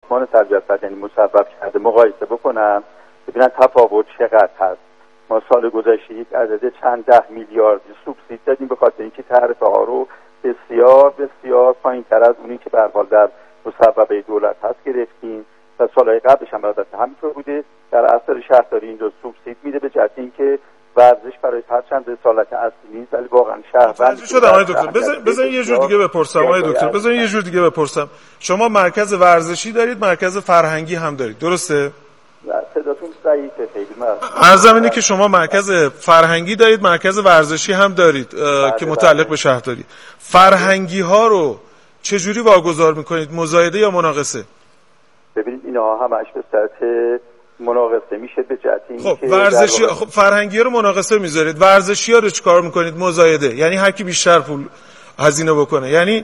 ریسمان سرجسد یعنی مسبب کرده مقایسه بکنن ببینن تفاوت چقدر هست. ما سال گذشته یک عدد چند ده میلیارد سوبسید دادیم به خاطر اینکه تعرفه ها رو بسیار بسیار پایین‌تر از اونی که به هر حال در مسببه دولت هست گرفتیم و سالهای قبلش هم البته همینطور بوده. در اثر شهرداری اینجا سوبسید میده به جهت اینکه ورزش برای هرچند رسالت اصلی نیست ولی واقعا شهروند شده. آقای دکتر بذارین یه جور دیگه بپرسم. آقای دکتر بذارین یه جور دیگه بپرسم. شما مرکز ورزشی دارید، مرکز فرهنگی هم دارید، درسته؟ صداتون ضعیفه خیلی. عرضم اینه که شما مرکز فرهنگی دارید، مرکز ورزشی هم دارید که متعلق به شهرداری. فرهنگی ها رو چجوری واگذار میکنید؟ مزایده یا مناقصه؟ ببینید اینا همش به صورت مناقصه میشه به جهت اینکه خب ورزشی فرهنگی رو مناقصه میذارید، ورزشی ها رو چیکار میکنید؟ مزایده، یعنی هر کی بیشتر پول هزینه بکنه. یعنی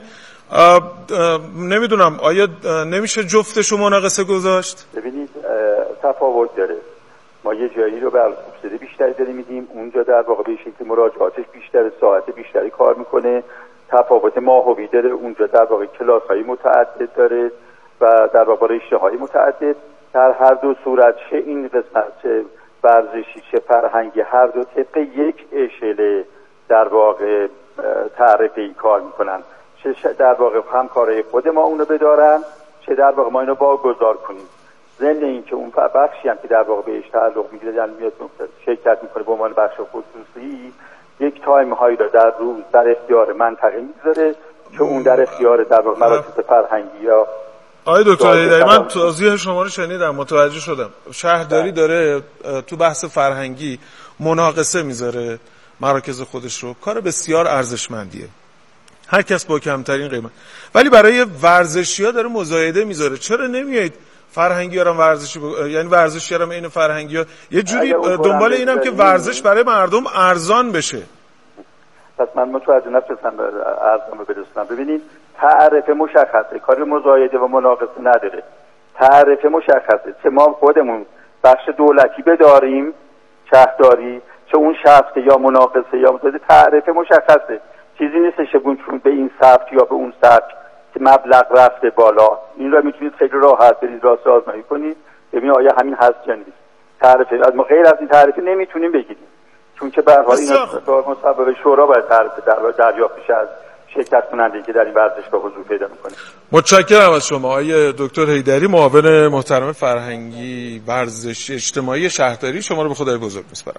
نمیدونم آیا نمیشه جفتشو مناقصه گذاشت؟ ببینید تفاوت داره. ما یه جایی رو بر سوبسیدی بیشتری داریم میدیم، اونجا در واقع به شکلی مراجعاتش بیشتر، ساعت بیشتری کار میکنه. تفاوت ماهوی داره، اونجا در واقع کلاس‌های متعدد داره و در واقع رشته‌های متعدد. در هر دو صورت چه این قسمت چه ورزشی چه فرهنگی هر دو طبق یک اشله در واقع تعرفه‌ای کار میکنن. چه در واقع همکارای خود ما اونو بدارن چه در واقع ما اینو واگذار کنیم. ضمن اینکه اون بخشی هم که در واقع بهش تعلق میگیره یعنی میاد شرکت میکنه به عنوان بخش خصوصی، یک تایم هایی رو در روز در اختیار منطقه میذاره که اون در اختیار در واقع مراکز فرهنگی یا آقای دکتر هیدری، من توضیح شما رو شنیدم، متوجه شدم. شهرداری داره تو بحث فرهنگی مناقصه میذاره مراکز خودش رو، کار بسیار ارزشمندیه، هر کس با کمترین قیمت. ولی برای ورزشی‌ها داره مزایده میذاره. چرا نمیایید فرهنگی‌ها رو ورزشی یعنی ورزشی‌ها رو عین فرهنگی‌ها یه جوری دنبال اینم که ورزش برای مردم ارزان بشه؟ پس من متوجه نشدم ارزان برسونم. ببینید تعرفه مشخصه، کار مزایده و مناقصه نداره. تعرفه مشخصه، چه ما خودمون بخش دولتی بداریم شهرداری، چه اون شخص یا مناقصه یا مزایده، تعرفه مشخصه. چیزی نیستش که به این سبک یا به اون سبک که مبلغ رفته بالا. این رو میتونید خیلی راحت برید راست آزمایی کنید ببینید آیا همین هست یا نیست. تعرفه از ما غیر از این تعرفه نمیتونیم بگیریم، چون که به هر حال این مسبب شورا باید تعرفه دریافت بشه از شرکت کننده که در این ورزشگاه حضور پیدا میکنه. متشکرم از شما آقای دکتر هیدری، معاون محترم فرهنگی ورزشی اجتماعی شهرداری. شما رو به خدای بزرگ میسپارم.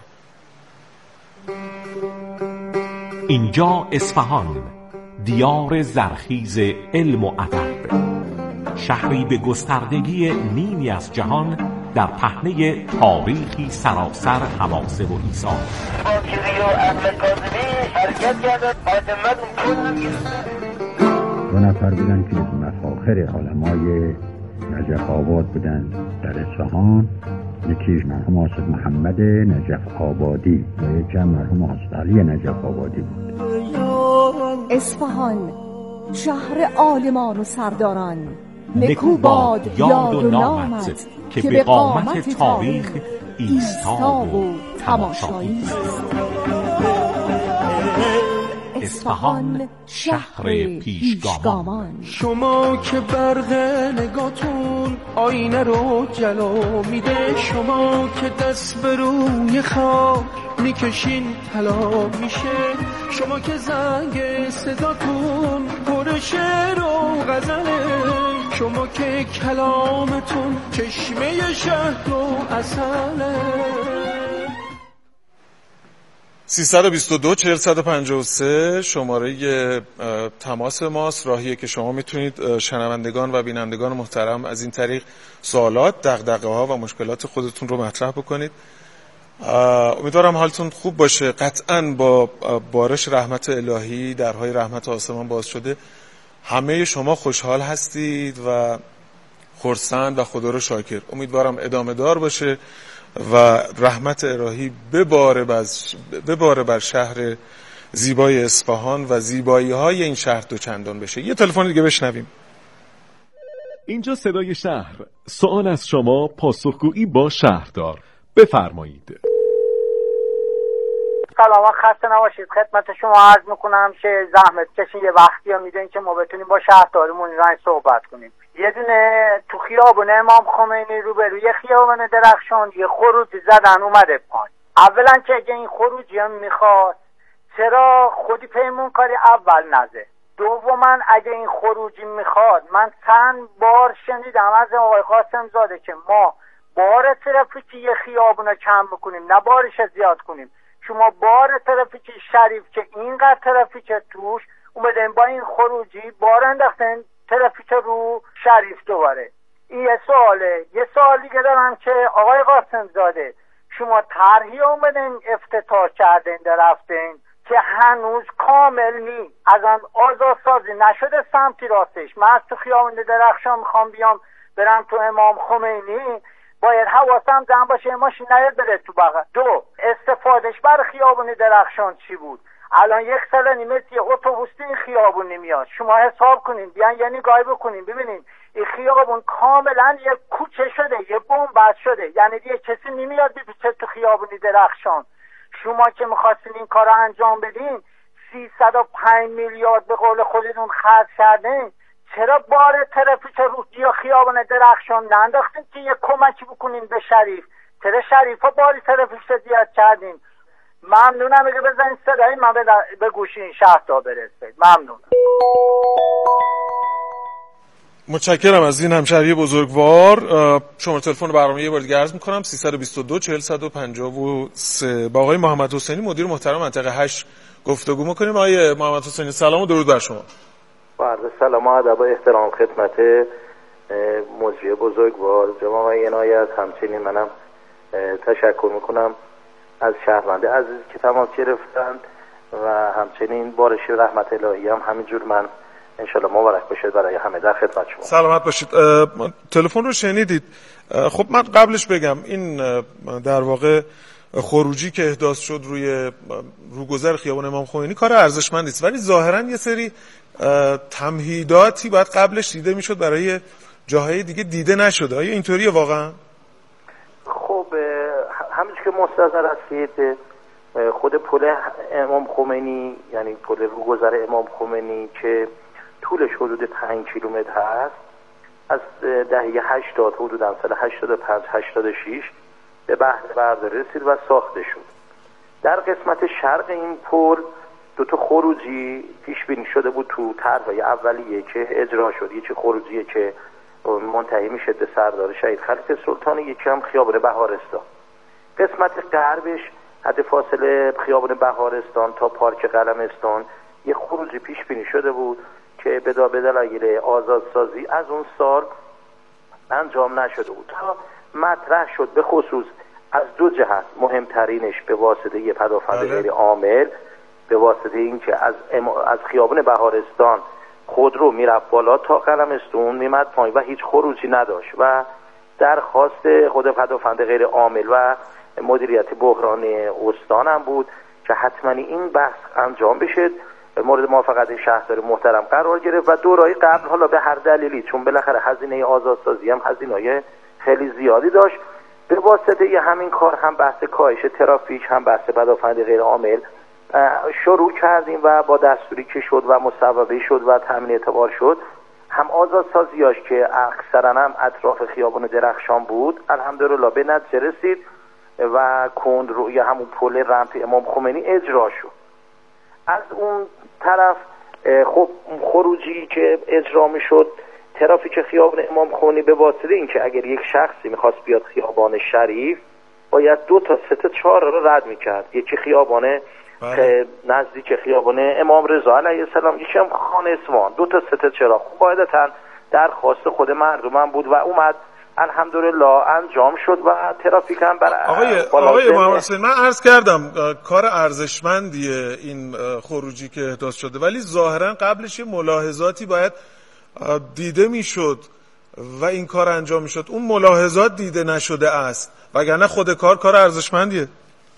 اینجا اصفهان، دیار زرخیز علم و ادب، شهری به گستردگی نیمی از جهان در پهنه تاریخی سراسر حماسه و ایثار. دو نفر بودن که مفاخر علمای نجف آباد بودن در اصفهان. یکیش مرحوم آصف محمد نجف آبادی و یکی هم مرحوم آصف علی نجف آبادی بود. اصفهان، شهر عالمان و سرداران، نکو باد یاد و نامت که به قامت تاریخ ایستا و تماشایی است. اصفهان، شهر پیشگامان. شما که برق نگاتون آینه رو جلو میده، شما که دست به روی خاک میکشین طلا میشه، شما که زنگ صداتون پر شعر و غزله، شما که کلامتون چشمه شهد و عسله. 322-40-153 شماره تماس ماست، راهیه که شما میتونید شنوندگان و بینندگان محترم از این طریق سوالات، دغدغه‌ها و مشکلات خودتون رو مطرح بکنید. امیدوارم حالتون خوب باشه. قطعاً با بارش رحمت الهی، درهای رحمت آسمان باز شده، همه شما خوشحال هستید و خرسند و خدا رو شاکر. امیدوارم ادامه دار باشه و رحمت الهی بباره بر شهر زیبای اصفهان و زیبایی های این شهر دوچندان بشه. یه تلفن دیگه بشنویم. اینجا صدای شهر. سوال از شما، پاسخگویی با شهردار. بفرمایید. سلام، خسته نباشید. خدمت شما عرض میکنم که زحمت کشید یه وقتی ها میدونید که ما بتونیم با شهرداریمون رنگ صحبت کنیم. یه دونه تو خیابون امام خمینی روبروی خیابون درخشان یه خروجی زدن اومده پایین. اولا که اگه این خروجی هم میخواد چرا خودی پیمونکاری اول نزه؟ دوما اگه این خروجی میخواد، من چند بار شنیدم از آقای قاسم زاده که ما بار ترافیکی یه خیابون رو کم بکنیم نه بارش زیاد کنیم. شما بار ترافیکی شریف که اینقدر ترافیک توش اومدن با این خروجی بار انداختن ترافیک رو شریف دوباره. این یه سواله. یه سوال دیگه دارم که آقای قاسم زاده شما طرحی اومدن افتتاح کردن رفتن که هنوز کامل نی، از آن آزادسازی نشده سمتی راستش. من از تو خیابون درخشان میخوام بیام برم تو امام خمینی، باید حواسم جمع باشه ماشین نیاد بره تو بغل. دو، استفادهش برای خیابون درخشان چی بود؟ الان 1 سال و نیمه یه اتوبوس این خیابون نمیاد. شما حساب کنین، بیان یه نگاهی بکنین ببینین این خیابون کاملا یه کوچه شده، یه بنبست شده، یعنی دیگه کسی نمیاد بپیچه تو خیابون درخشان. شما که میخواستین این کار رو انجام بدین 305 میلیارد به قول خودتون خرج کردین، چرا بار ترافیک رو خیابان درخشان ننداختین که یه کمکی بکنین به شریف؟ چرا شریف ها باری ترافیک زیاد کردین؟ ممنونم اگه بزنین صدایی من به گوشی این شهردار برسید. ممنونم. متشکرم از این همشهری بزرگوار. شماره تلفن برنامه یه بار دیگه عرض می‌کنم 322 40 153. با آقای محمد حسینی مدیر محترم منطقه 8 گفتگو می‌کنیم. آقای محمد حسینی سلام و درود بر شما. با عرض سلام و ادب و احترام خدمت مجری بزرگوار جناب آقای عنایت. همچنین منم تشکر می‌کنم از شهروند عزیز که تماس گرفتند و همچنین بارش رحمت الهی هم همینجور من انشالله مبارک باشه برای همه. در خدمت شما. سلامت باشید. تلفن رو شنیدید. خب من قبلش بگم این در واقع خروجی که احداث شد روی روگذر خیابان امام خمینی کار ارزشمندی است، ولی ظاهرا یه سری تمهیداتی باید قبلش دیده میشد برای جاهای دیگه دیده نشده. آیا اینطوریه واقعا؟ خب همونش که مستحضر هستید خود پل امام خمینی یعنی پل روگذر امام خمینی که طولش حدود 5 کیلومتر هست از دهه 80 حدوداً سال 85 86 به بهره برداری رسید و ساخته شد. در قسمت شرق این پل 2 خروجی پیش بینی شده بود تو طرح‌های اولیه که اجرا شد. یکی خروجیه که منتهی میشه به سردار شهید خلیفه سلطان، یکی هم خیابان بهارستان. قسمت غربش حد فاصله خیابان بهارستان تا پارک قلمستان یه خروجی پیش بینی شده بود که به دلایل آزادسازی از اون سال انجام نشده بود. تا مطرح شد به خصوص از 2 جهت، مهمترینش به واسطه یه پدافند غیر عامل، به واسطه اینکه از خیابان بهارستان خودرو میرفت بالا تا قلمستون میمد پایین و هیچ خروجی نداشت و درخواست خود پدافند غیر عامل و مدیریت بحران استان هم بود که حتما این بحث انجام بشه. مورد موافقت شهردار محترم قرار گرفت و دورهای قبل حالا به هر دلیلی چون بالاخره هزینه آزادسازی هم هزینه‌های خیلی زیادی داشت، به واسطه همین کار هم بحث کاهش ترافیک هم بحث پدافند غیر عامل شروع کردیم و با دستوری که شد و مصوبه شد و تامین اعتبار شد هم آزادسازیاش که اکثرا هم اطراف خیابان درخشان بود الحمدلله به نتیجه رسید و کند روی همون پل رمپ امام خمینی اجرا شد. از اون طرف خب خروجی که اجرا می شد ترافیک خیابان امام خمینی به واسطه اینکه اگر یک شخصی میخواست بیاد خیابان شریف باید 2 تا 3 تا 4 رو رد میکرد. یکی خیابان نزدیک خیابان امام رضا علیه السلام، یکی هم خان اصفهان، 2 تا 3 تا چراغ. قاعدتا درخواست خود مردم بود و اومد الحمدلله انجام شد و ترافیک هم آقای محمد حسین من عرض کردم کار ارزشمندیه این خروجی که احداث شده، ولی ظاهرا قبلش یه ملاحظاتی باید دیده میشد و این کار انجام میشد. اون ملاحظات دیده نشده است وگرنه خود کار ارزشمندیه.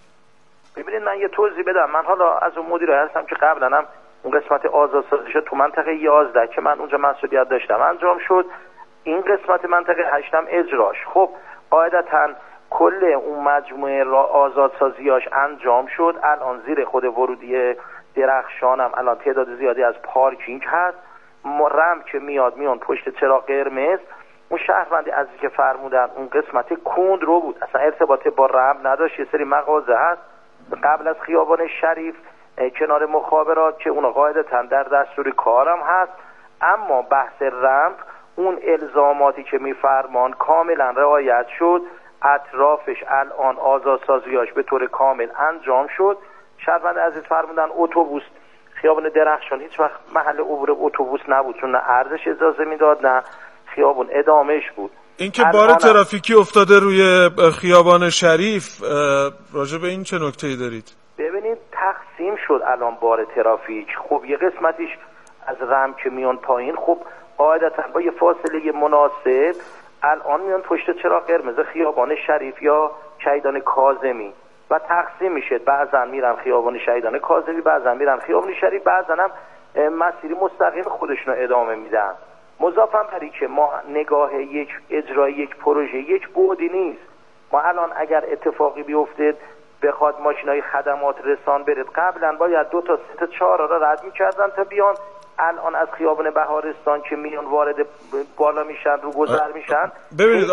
ببینید من یه توضیح بدم. من حالا از اون مدیرای هستم که قبلا هم اون قسمت آزادسازی شد تو منطقه 11 که من اونجا مسئولیت داشتم انجام شد. این قسمت منطقه 8 هم اجراش. خب قاعدتا کل اون مجموعه آزادسازیاش انجام شد. الان زیر خود ورودی درخشان هم الان تعداد زیادی از پارکینگ هست. رم که میان پشت چراغ قرمز، اون شهروندی عزیزی که فرمودن اون قسمت کند رو بود، اصلا ارتباطی با رم نداشت. یه سری مغازه هست قبل از خیابان شریف کنار مخابرات که اونا قاعدتاً در دستور کارم هست، اما بحث رمپ اون الزاماتی که میفرمان کاملا رعایت شد، اطرافش الان آزادسازیاش به طور کامل انجام شد. شهروند عزیز فرمودن اتوبوس خیابان درخشان هیچ وقت محل عبور اتوبوس نبود، چون نه ارزش اجازه میداد نه خیابون ادامهش بود. اینکه بار ترافیکی افتاده روی خیابان شریف، راجع به این چه نکته‌ای دارید؟ ببینید تقسیم شد الان بار ترافیک. خب یه قسمتیش از رم که میان پایین، خب قاعدتا با یه فاصله مناسب الان میان پشت چراغ قرمز خیابان شریف یا شهیدان کاظمی و تقسیم میشه. بعضا میرن خیابان شهیدان کاظمی، بعضا میرن خیابان شریف، بعضا هم مسیری مستقیم خودشونو ادامه میدن. مضافاً بر اینکه ما نگاه یک اجرای یک پروژه یک بعدی نیست. ما الان اگر اتفاقی بیفته بخواد ماشینای خدمات رسان برید، قبلا باید 2 تا 3 تا 4 را رد می‌کردن تا بیان. الان از خیابان بهارستان که میان وارد بالا میشن رو گذر میشن. ببینید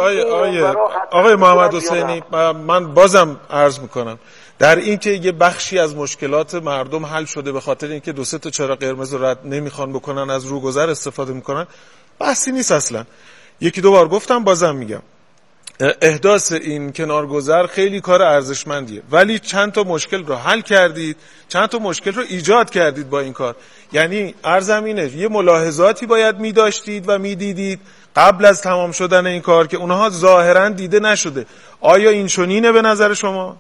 آقای محمد حسینی، من بازم عرض میکنم در این که یه بخشی از مشکلات مردم حل شده به خاطر اینکه 2 3 تا چراغ قرمز رو رد نمیخوان بکنن، از روگذر استفاده میکنن، بحثی نیست اصلا. 1-2 بار گفتم، بازم میگم، احداث این کنارگذر خیلی کار ارزشمندیه، ولی چند تا مشکل رو حل کردید، چند تا مشکل رو ایجاد کردید با این کار. یعنی ارزم اینه یه ملاحظاتی باید می‌داشتید و می‌دیدید قبل از تمام شدن این کار که اونها ظاهراً دیده نشده. آیا این چنینه به نظر شما؟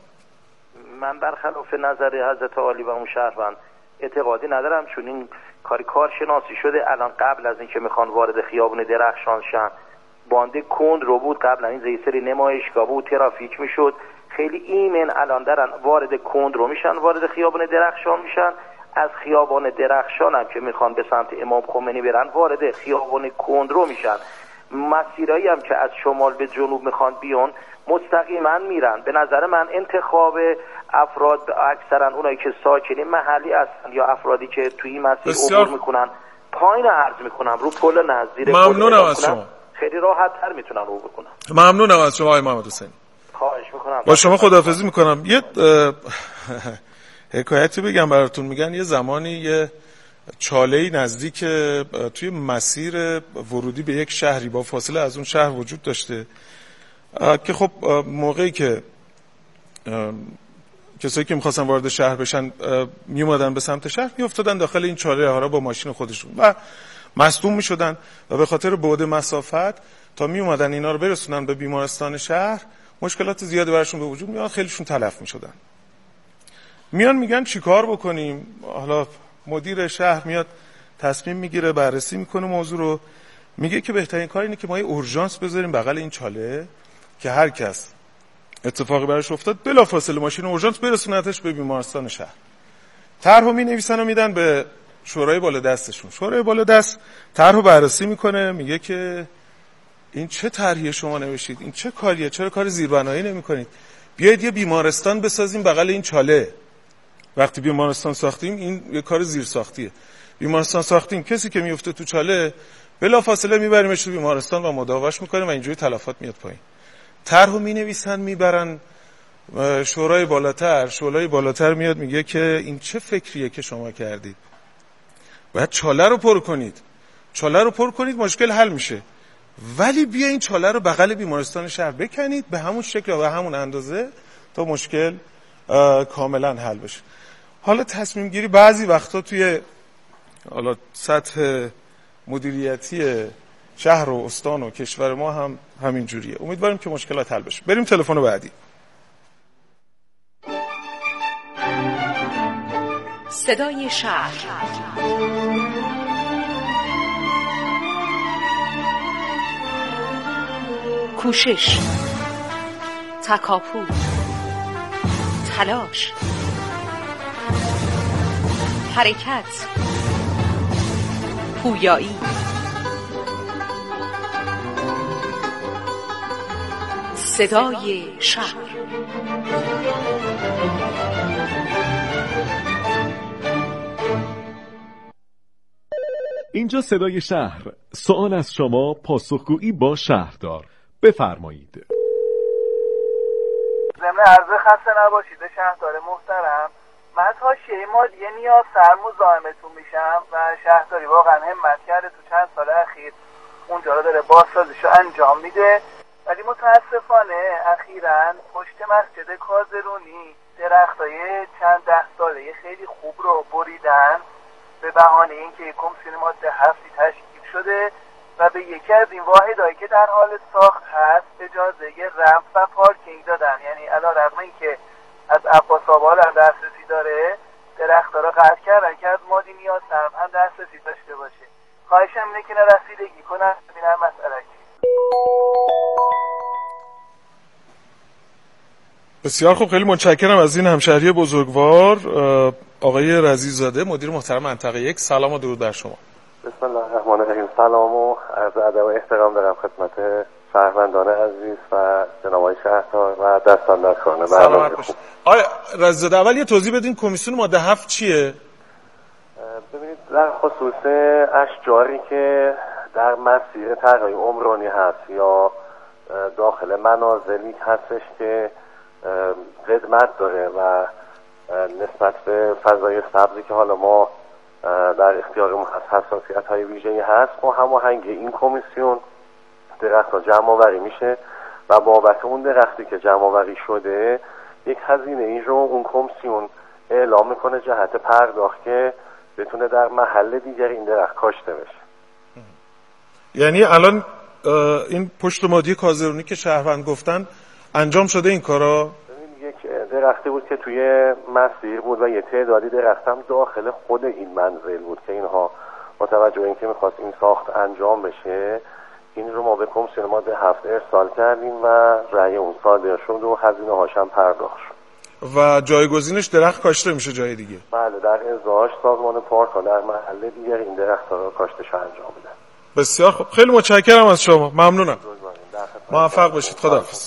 من برخلاف نظر حضرت عالی و اون شهروند اعتقادی ندارم، چون این کارشناسی شده. الان قبل از اینکه میخوان وارد خیابون درخشان شن، بانده کند رو بود، قبلا این زیسری نمایشگاه بود، ترافیک میشد، خیلی ایمن الان دارن وارد کند رو میشن، وارد خیابان درخشان میشن. از خیابان درخشان هم که میخوان به سمت امام خمینی برن، وارد خیابان کند رو میشن. مسیرایی هم که از شمال به جنوب میخوان بیان مستقیما میرن. به نظر من انتخاب افراد اکثرا اونایی که ساکنین محلی هستن یا افرادی که توی این مسیر عبور میکنن پایین عرض میکنم رو پل نزدیک. ممنونم از شما، خیلی راحت تر میتونن عبور بکنن. ممنونم از شما آقای محمد حسینی. خواهش میکنم. با شما خداحافظی میکنم. یه حکایتی بگم براتون. میگن یه زمانی یه چاله‌ای نزدیک توی مسیر ورودی به یک شهری با فاصله از اون شهر وجود داشته که خب موقعی که کسایی که می‌خواستن وارد شهر بشن میومدن به سمت شهر، میافتادن داخل این چاله ها را با ماشین خودشون و مصدوم میشدن و به خاطر بعد مسافت تا میومدن اینا رو برسونن به بیمارستان شهر مشکلات زیادی براشون به وجود میاد، خیلیشون تلف میشدن. میان میگن چیکار بکنیم؟ حالا مدیر شهر میاد تصمیم میگیره، بررسی میکنه موضوع رو، میگه که بهترین کار اینه که ما یه اورژانس بذاریم بغل این چاله که هر کس اتفاقی براش افتاد بلافاصله ماشین اورژانس برسونتش به بیمارستان شهر. طرحو مینویسن و میدن به شورای بالادستشون. شورای بالادست طرحو بررسی میکنه، میگه که این چه طرحی شما نوشتید؟ این چه کاریه؟ چرا کار زیربنایی نمیکنید؟ بیایید یه بیمارستان بسازیم بغل این چاله. وقتی بیمارستان ساختیم، این یه کار زیر ساختیه. بیمارستان ساختیم، کسی که میفته تو چاله بلافاصله میبریمش تو بیمارستان و مداواش میکنیم و اینجوری تلفات میاد پایین. طرحو مینویسن میبرن شورای بالاتر. شورای بالاتر میاد میگه که این چه فکریه که شما کردید؟ باید چاله رو پر کنید. چاله رو پر کنید مشکل حل میشه. ولی بیا این چاله رو بغل بیمارستان شهر بکنید به همون شکل و به همون اندازه تا مشکل کاملا حل بشه. حالا تصمیم گیری بعضی وقتا توی حالا سطح مدیریتی شهر و استان و کشور ما هم همین جوریه. امیدواریم که مشکلات حل بشه. بریم تلفن بعدی. صدای شهر. کوشش، تکاپو، تلاش، حرکت، پویایی، صدای شهر. اینجا صدای شهر. سوال از شما، پاسخگویی با شهردار. بفرمایید. ضمن عرض خسته نباشید شهردار محترم. من حاشیه مالی نیاز سر مزاحمتون میشم و شهرداری واقعا همت کرده تو چند سال اخیر اونجا رو داره بازسازیشو انجام میده، ولی متاسفانه اخیراً پشت مسجد کازرونی درختای چند ده ساله خیلی خوب رو بریدن به بهانه اینکه کمیسیون ماده 7 تشکیل شده و به یکی از این واحدهایی که در حال ساخت هست اجازه رمپ و پارکینگ دادن. یعنی علیرغم اینکه از عباس آباد هم دسترسی داره، درخت‌ها رو قطع کردن که از مادی نیاز هم دسترسی داشته باشه. خواهشم اینه که رسیدگی کنن ببینن مسئله چیه. بسیار خوب، خیلی متشکرم از این همشهری بزرگوار آقای رضی‌زاده، مدیر محترم منطقه 1. سلام و درود بر شما. بسم الله الرحمن الرحیم. سلام و عرض ادب و احترام دارم خدمت شهروندان عزیز و جناب آقای شهردار و دستان در کارونه. سلامت باشید. آقای رضی‌زاده، اول یه توضیح بدین کمیسیون ماده 7 چیه؟ ببینید، در خصوص اشجاری که در مسیر طرح‌های عمرانی هست یا داخل منازلی هستش که قدمت داره و نسبت به فضای سبزی که حالا ما در اختیارمون هست حساسیت‌های ویژه‌ای هست، با هماهنگی این کمیسیون درخت‌ها جمع‌آوری میشه و بابت اون درختی که جمع‌آوری شده یک هزینه این رو اون کمیسیون اعلام میکنه جهت پرداخت که بتونه در محل دیگر این درخت کاشته بشه. یعنی الان این پشت مادی کازرونی که شهروند گفتن انجام شده این کارا؟ یک درختی بود که توی مسیر بود و یه تعدادی درخت هم داخل خود این منزل بود که اینها با توجه به اینکه میخواست این ساخت انجام بشه این رو ما به کمیسیون ماده 7 ارسال کردیم و رأی اون صادر شد و هزینه هاش هم پرداخت شد. و جایگزینش درخت کاشته میشه جای دیگه؟ بله، در ازاش سازمان پارک ها در محل دیگر این درخت ها رو کاشتش انجام میدن. بسیار خوب، خیلی متشکرم از شما، ممنونم. موفق باشید. خداحافظ.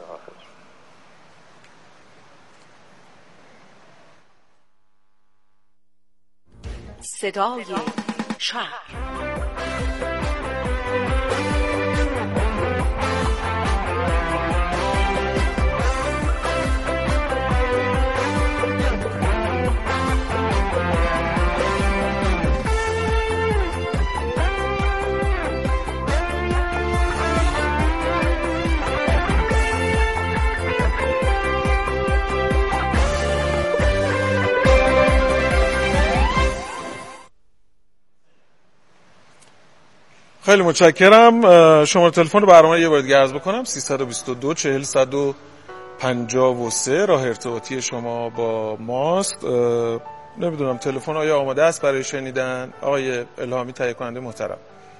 صدای شهر. خیلی متشکرم. شماره تلفن برنامه یه بار دیگه عرض بکنم: 322 40 153. راه ارتباطی شما با ماست. نمیدونم تلفن آیا آماده است برای شنیدن؟ آقای الهامی تهیه کننده محترم.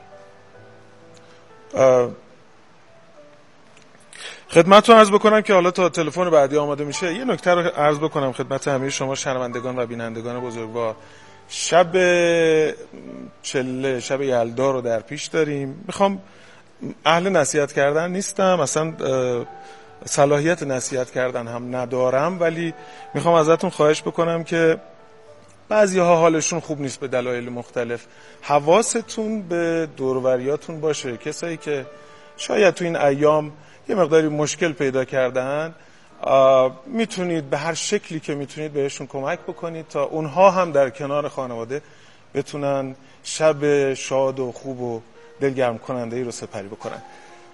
خدمتتون عرض بکنم که حالا تا تلفن بعدی آماده میشه یه نکته رو عرض بکنم خدمت همه شما شنوندگان و بینندگان بزرگوار. شب چله، شب یلدا رو در پیش داریم. میخوام اهل نصیحت کردن نیستم، اصلا صلاحیت نصیحت کردن هم ندارم، ولی میخوام ازتون خواهش بکنم که بعضی‌ها حالشون خوب نیست به دلایل مختلف. حواستون به دوروریاتون باشه. کسایی که شاید تو این ایام یه مقداری مشکل پیدا کردن، میتونید به هر شکلی که میتونید بهشون کمک بکنید تا اونها هم در کنار خانواده بتونن شب شاد و خوب و دلگرم کننده ای رو سپری بکنن.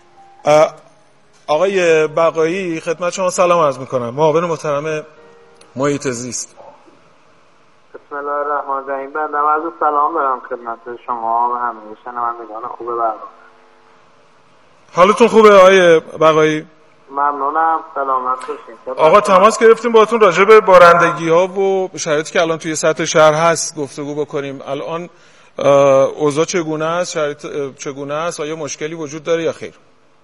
آقای بقایی خدمت شما سلام عرض میکنم، معاون محترم محیط زیست. بسم الله الرحمن الرحیم. بنده عرض سلام دارم خدمت شما و همه شنوندگان خوب برنامه. حالتون خوبه آقای بقایی؟ ممنونم، سلامت باشین. آقا تماس گرفتیم باهاتون راجع به بارندگی ها و شرایطی که الان توی سطح شهر هست گفتگو بکنیم. الان اوضاع چگونه است؟ شرایط چگونه است؟ آیا مشکلی وجود داره یا خیر؟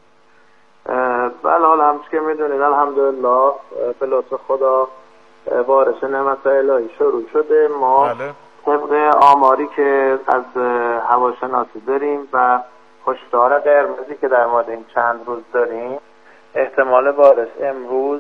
بله، حالا همچه که میدونید الحمدلله به لطف خدا بارش نعمت الهی شروع شده. ما طبق آماری که از هواشناسی داریم و هشدار قرمزی که در مورد این چند روز داریم، احتمال بارش امروز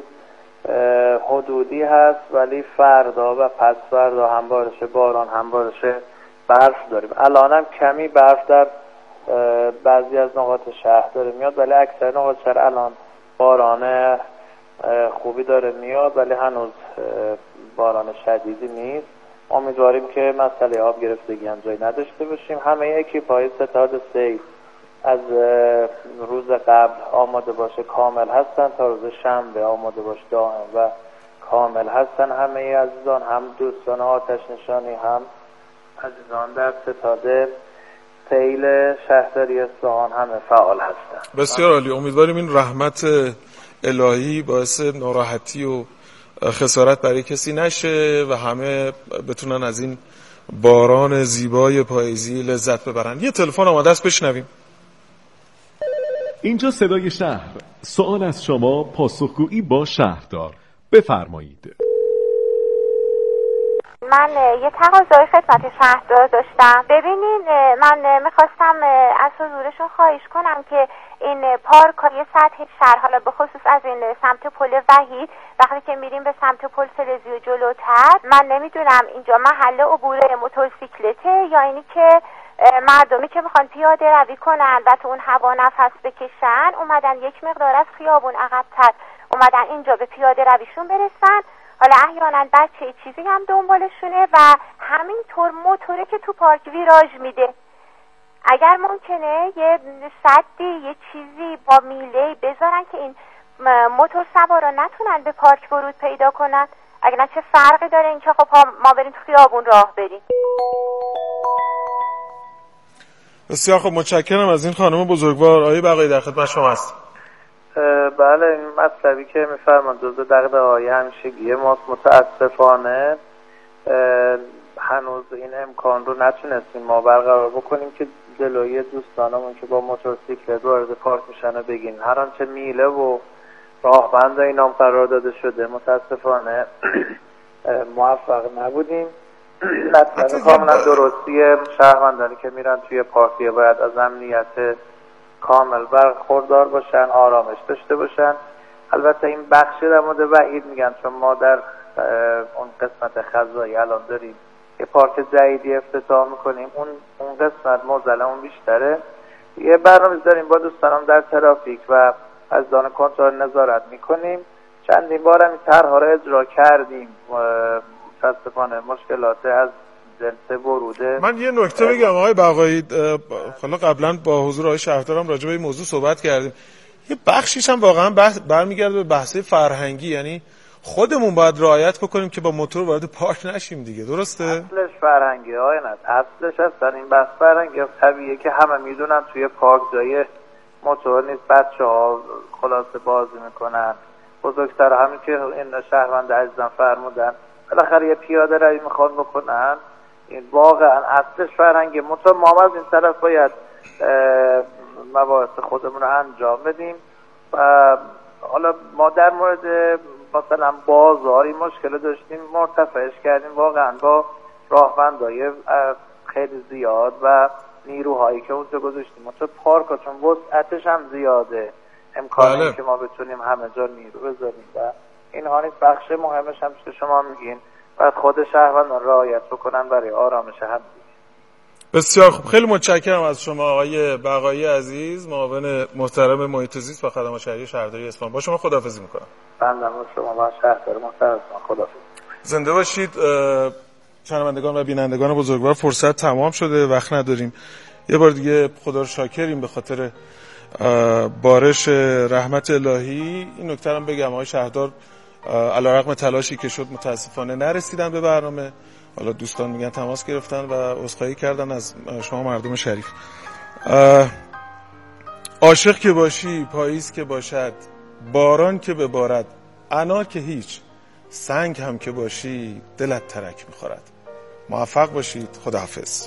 حدودی هست، ولی فردا و پس فردا هم بارش باران هم بارش برف داریم. الان هم کمی برف در بعضی از نقاط شهر داره میاد، ولی اکثر نقاط شهر الان باران خوبی داره میاد، ولی هنوز باران شدیدی نیست. امیدواریم که مسئله آب گرفتگی هم جایی نداشته باشیم. همه اکیپ‌های ستاد سیل از روز قبل آماده باشه کامل هستن تا روز شنبه آماده باشه دائم و کامل هستن. همه عزیزان، هم دوستان آتش نشانی، هم عزیزان در ستاد سیل شهرداری اصفهان همه فعال هستن. بسیار عالی. امیدواریم این رحمت الهی باعث ناراحتی و خسارت برای کسی نشه و همه بتونن از این باران زیبای پاییزی لذت ببرن. یه تلفن آماده است، بشنویم. اینجا صدای شهر. سوال از شما، پاسخگویی با شهردار. بفرمایید. من یه تقاضای خدمت شهردار داشتم. ببینین من میخواستم از حضورشون خواهش کنم که این پارکای سطح شهر، حالا به خصوص از این سمت پل وحید، وقتی که میریم به سمت پل فلزی و جلوتر، من نمیدونم اینجا محل عبور موتورسیکلته یا اینی که مردمی که میخوان پیاده روی کنن و تو اون هوا نفس بکشن اومدن یک مقدار از خیابون عقب‌تر اومدن اینجا به پیاده رویشون برسن. حالا احیانا بچه چیزی هم دنبالشونه و همینطور موتوره که تو پارک ویراژ میده. اگر ممکنه یه سدی یه چیزی با میله بذارن که این موتور سوارا نتونن به پارک ورود پیدا کنن. اگر نه چه فرقی داره این که خب ما بریم تو خیابون راه بریم. بسیار خب، متشکرم از این خانم بزرگوار. آقای بقایی در خدمت شما هست. بله، این مطلبی که میفرمان جزء دغدغه‌های همیشگی ماست. متاسفانه هنوز این امکان رو نتونستیم ما برقرار بکنیم که جلوی دوستانمون که با موتورسیکلت وارد پارک میشن و بگین. هر آنچه میله و راهبند اینام قرار داده شده متاسفانه موفق نبودیم. مثلا کاملا درستیه شهروندانی که میرن توی پارکیه باید از امنیت کامل برخوردار باشن، آرامش داشته باشن. البته این بخشی در مورد وحید میگن، چون ما در اون قسمت خزایی الان داریم یه پارک جدیدی افتتاح میکنیم، اون قسمت موزله اون بیشتره. یه برنامه داریم با دوستانم در ترافیک و از دان کنترل نظارت میکنیم. چندین بار هم طرح‌ها رو اجرا کردیم. متاسفانه مشکلات از جنس وروده. من یه نکته بگم آقای بقایی، حالا قبلا با حضور آقای شهردارم راجع به این موضوع صحبت کردیم. یه بخشیش هم واقعا برمیگرده به بحث فرهنگی، یعنی خودمون باید رعایت بکنیم که با موتور وارد پارک نشیم دیگه. درسته؟ اصلش فرهنگی های نه، اصلش هستن این بحث فرهنگی. طبیعیه که همه میدونن توی پارک جای موتور نیست، بچه‌ها خلاصه بازی میکنن. بزرگتر همین که این شهروند عزیزم فرمودن بالاخره یه پیاده روی میخوان بکنن. این واقعا اصلش فرهنگی. موتور ما از این طرف باید مباحث خودمون رو انجام بدیم. و حالا ما در مورد مثلا بازاری مشکل داشتیم، مرتفعش کردیم واقعا با راهبندهای خیلی زیاد و نیروهایی که اونجا گذاشتیم. مثلا پارکا چون وسعتش هم زیاده، امکانه که ما بتونیم همه جا نیرو بذاریم و اینها نیست. بخش مهمش هم که شما میگین باید خود شهروندان رعایت بکنن برای آرامش هم. بسیار خوب، خیلی متشکرم از شما آقای بقایی عزیز، معاون محترم محیط زیست و خدمات شهری شهرداری اصفهان. با شما خداحافظی میکنم. بنده با شما و شهردار محترم خداحافظ. زنده باشید. شنوندگان و بینندگان بزرگوار، فرصت تمام شده، وقت نداریم. یه بار دیگه خدا رو شاکریم به خاطر بارش رحمت الهی. این نکته رو بگم آقای شهردار علیرغم تلاشی که شد متاسفانه نرسیدن به برنامه. حالا دوستان میگن تماس گرفتن و عذرخواهی کردن از شما مردم شریف. عاشق که باشی، پاییز که باشد، باران که ببارد، انار که هیچ، سنگ هم که باشی دلت ترک میخورد. موفق باشید. خداحافظ.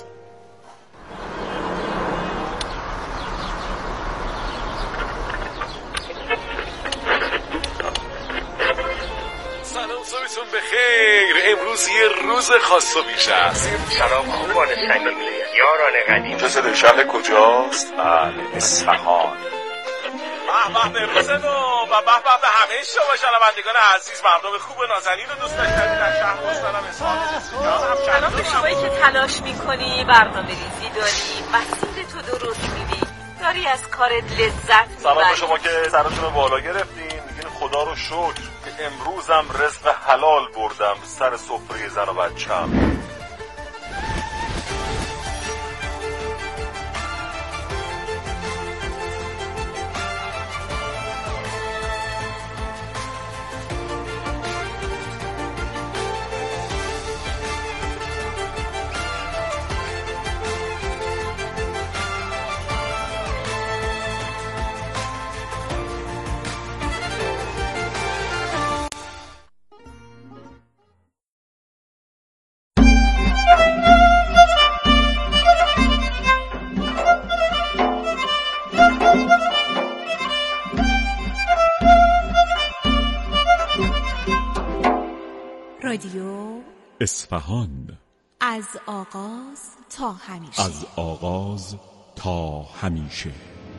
صبحتون بخیر. امروز یه روز خاص و بیش است. سلام خوبان سنگیه یاران قدیم. اینجا صدای شهر کجاست؟ بله، اصفهان. به نوروزتون و به همه شما شنوندگان عزیز، مردم خوب نازنین و دوست داشتنی در شهر بستانم اصفهان. سلام به شمایی که تلاش میکنی، برنامه ریزی داری، مسیر تو درست میری، داری از کارت لذت میبری. سلام به شما که سرتون رو بالا گرفتین، میگین خدا رو شکر که امروزم رزق حلال بردم سر سفره زن و بچه‌م. رادیو اصفهان، از آغاز تا همیشه. از آغاز تا همیشه.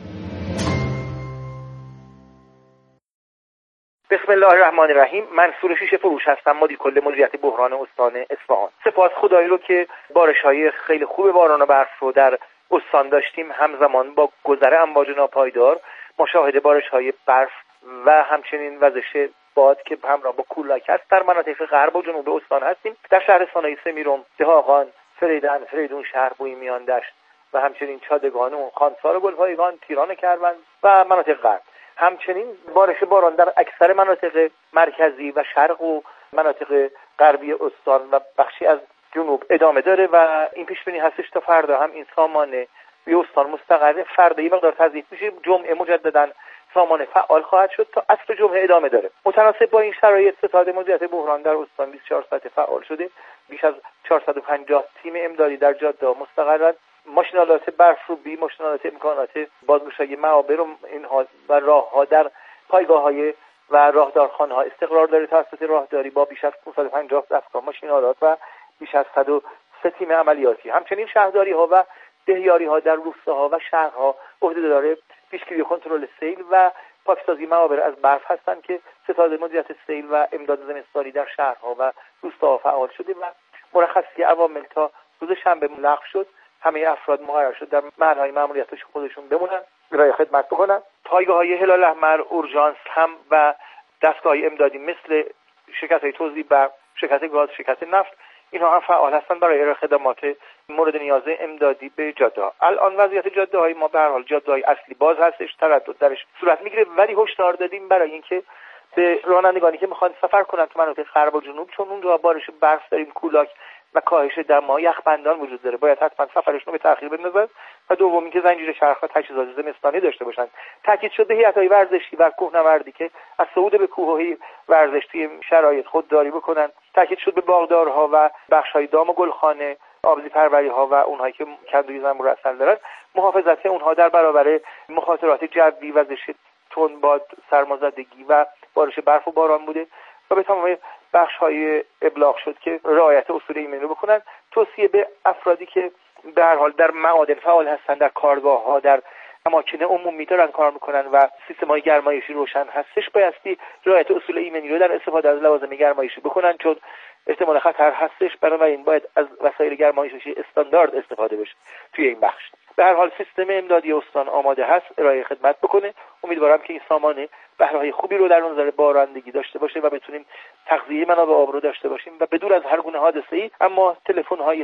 بسم الله الرحمن الرحیم. منصور شیشه فروش هستم، مدیر کل مدیریت بحران استان اصفهان. سپاس خدایی رو که بارش‌های خیلی خوب باران و برف رو در استان داشتیم. همزمان با گذر امواج ناپایدار مشاهده بارش‌های برف و همچنین وزش باد که همراه با کولاک است در مناطق غرب و جنوب استان هستیم. در شهرستان‌های سمیرم، دهاقان، فریدون شهر، بویمیان دشت و همچنین چادگانو، خانسار و گلپایگان، تیران کروان و مناطق غرب. همچنین باران در اکثر مناطق مرکزی و شرق و مناطق غربی استان و بخشی از جنوب ادامه داره و این پیش بینی هستش تا فردا هم این سامانه به استان مستقر. فردا یه مقدار تضعیف میشه، جمعه مجددا سامانه فعال خواهد شد تا عصر جمعه ادامه داره. متناسب با این شرایط ستاد مدیریت بحران در استان 24 ساعت فعال شده. بیش از 450 تیم امدادی در جاده مستقرند. ماشینالات برفروبی، ماشینالات امکانات بازگشایی معابر اینها و راهها در پایگاه‌های و راهدارخانه‌ها استقرار داره توسط راهداری با بیش از 550 دستگاه ماشینالات و بیش از 103 تیم عملیاتی. همچنین شهرداری‌ها و دهیاری‌ها در روستاها و شهرها عهده داره پیشگیری و کنترل سیل و پاکسازی معابر از برف هستند که ستاد مدیریت سیل و امداد زمستانی در شهرها و روستاها فعال شده و مرخصی عوامل تا روز شنبه لغو شد. همه افراد مقرر شد در محل‌های مأموریتش خودشون بمونن، ارائه خدمت بکنن. پایگاه‌های هلال احمر، اورژانس هم و دستگاه‌های امدادی مثل شرکت‌های توزیع برق، شرکت گاز، شرکت نفت، اینها هم فعال هستند برای ارائه خدمات مورد نیاز امدادی به جاده‌ها. الان وضعیت جاده‌های ما به هر حال جاده‌های اصلی باز هستش، تردد درش صورت میگیره، ولی هشدار دادیم برای اینکه به رانندگانی که میخوان سفر کنن تو مناطق غرب و جنوب، چون اونجا بارش برف داریم، کولاک و کاهش دما، یخبندان وجود داره، باید حتما سفرشون رو به تأخیر بندازن و دوم اینکه زنجیره چرخ و تجهیزات زمستانی داشته باشن. تاکید شده هیئت‌های ورزشی و کوهنوردی که از صعود به کوه‌های ورزشی شرایط خودداری بکنن. تاکید شد به باغدارها و بخش‌های دام و گلخانه، آبزی پروری‌ها و اونهایی که کندوی زنبور اصل دارن، محافظت اونها در برابر مخاطرات جوی، وزش تندباد، سرمازدگی و بارش برف و باران بوده و به تمام بخش‌های ابلاغ شد که رعایت اصول ایمنی رو بکنن. توصیه به افرادی که به هر حال در معادن فعال هستن، در کارگاه‌ها، در اماکن عمومی دارن کار میکنن و سیستم‌های گرمایشی روشن هستش، بایستی رعایت اصول ایمنی رو در استفاده از لوازم گرمایشی بکنن، چون احتمال خطر هستش. بنابراین باید از وسایل گرمایشی استاندارد استفاده بشه توی این بخش. به هر حال سیستم امدادی استان آماده هست ارائه خدمت بکنه. امیدوارم که این سامانه بهره‌های خوبی رو در نظر بارندگی داشته باشه و بتونیم تغذیه منابع آب رو داشته باشیم و بدون از هر گونه حادثه‌ای. اما تلفن‌های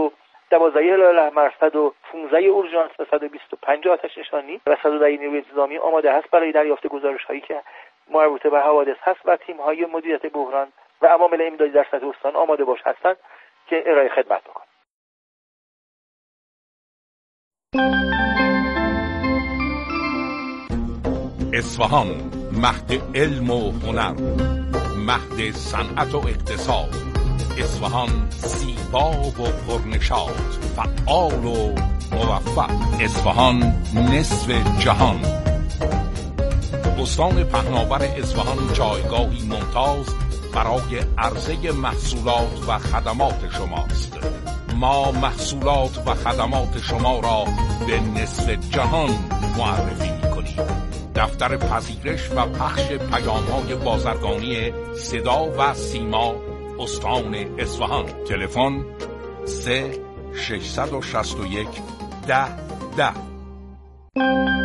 112 هلال احمر، 115 اورژانس و 125 آتش نشانی و 110 نیروی انتظامی آماده هست برای دریافت گزارش‌هایی که مربوط به حوادث هست و تیم‌های مدیریت بحران و عوامل امدادی در سطح استان آماده باش هستند که ارائه خدمت بکنند. اصفهان مهد علم و هنر، مهد صنعت و اقتصاد. اصفهان زیبا و پرنشاط، فعال و موفق. اصفهان نصف جهان. استان پهناور اصفهان جایگاهی ممتاز برای عرضه محصولات و خدمات شماست. ما محصولات و خدمات شما را به نصف جهان معرفی می‌کنیم. دفتر پذیرش و پخش پیام‌های بازرگانی صدا و سیما استان اصفهان. تلفن 3 661 10 10.